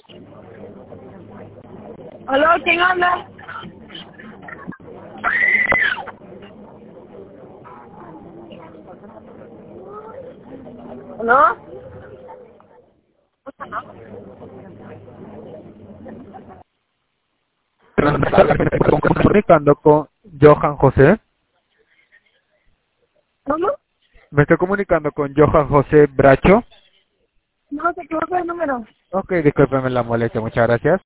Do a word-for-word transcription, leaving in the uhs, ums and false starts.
¿Aló? ¿Quién habla? ¿Aló? Me estoy comunicando con Johan José. ¿Cómo? Me estoy comunicando con Johan José Bracho. No, se equivocó el número. Ok, discúlpeme la molestia, muchas gracias.